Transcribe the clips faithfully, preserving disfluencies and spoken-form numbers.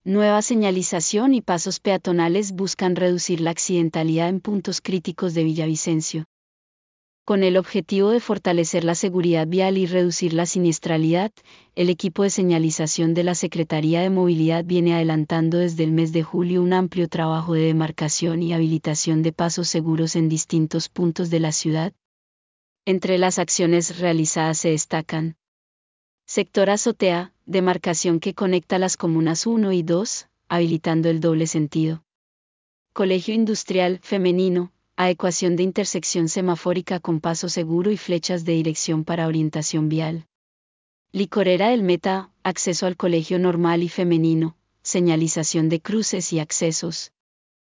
Nueva señalización y pasos peatonales buscan reducir la accidentalidad en puntos críticos de Villavicencio. Con el objetivo de fortalecer la seguridad vial y reducir la siniestralidad, el equipo de señalización de la Secretaría de Movilidad viene adelantando desde el mes de julio un amplio trabajo de demarcación y habilitación de pasos seguros en distintos puntos de la ciudad. Entre las acciones realizadas se destacan: sector azotea, demarcación que conecta las comunas uno y dos, habilitando el doble sentido. Colegio industrial femenino, adecuación de intersección semafórica con paso seguro y flechas de dirección para orientación vial. Licorera del Meta, acceso al colegio normal y femenino, señalización de cruces y accesos.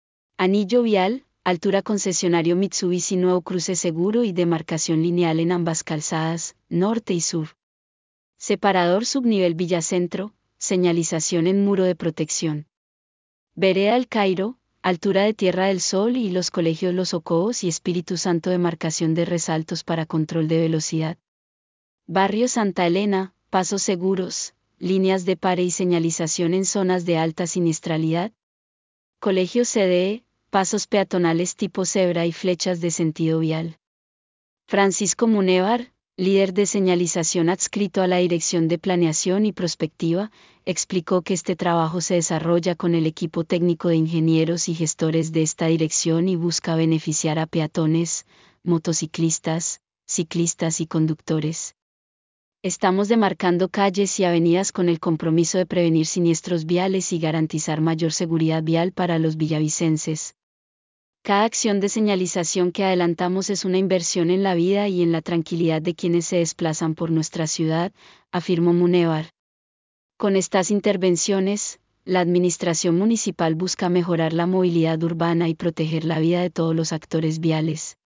Anillo vial, altura concesionario Mitsubishi nuevo cruce seguro y demarcación lineal en ambas calzadas, norte y sur. Separador subnivel Villacentro, señalización en muro de protección. Vereda El Cairo, altura de Tierra del Sol y los colegios Los Ocobos y Espíritu Santo demarcación de resaltos para control de velocidad. Barrio Santa Elena, pasos seguros, líneas de pare y señalización en zonas de alta siniestralidad. Colegio C D E, pasos peatonales tipo cebra y flechas de sentido vial. Francisco Munevar, líder de señalización adscrito a la Dirección de Planeación y Prospectiva, explicó que este trabajo se desarrolla con el equipo técnico de ingenieros y gestores de esta dirección y busca beneficiar a peatones, motociclistas, ciclistas y conductores. Estamos demarcando calles y avenidas con el compromiso de prevenir siniestros viales y garantizar mayor seguridad vial para los villavicenses. Cada acción de señalización que adelantamos es una inversión en la vida y en la tranquilidad de quienes se desplazan por nuestra ciudad, afirmó Munevar. Con estas intervenciones, la administración municipal busca mejorar la movilidad urbana y proteger la vida de todos los actores viales.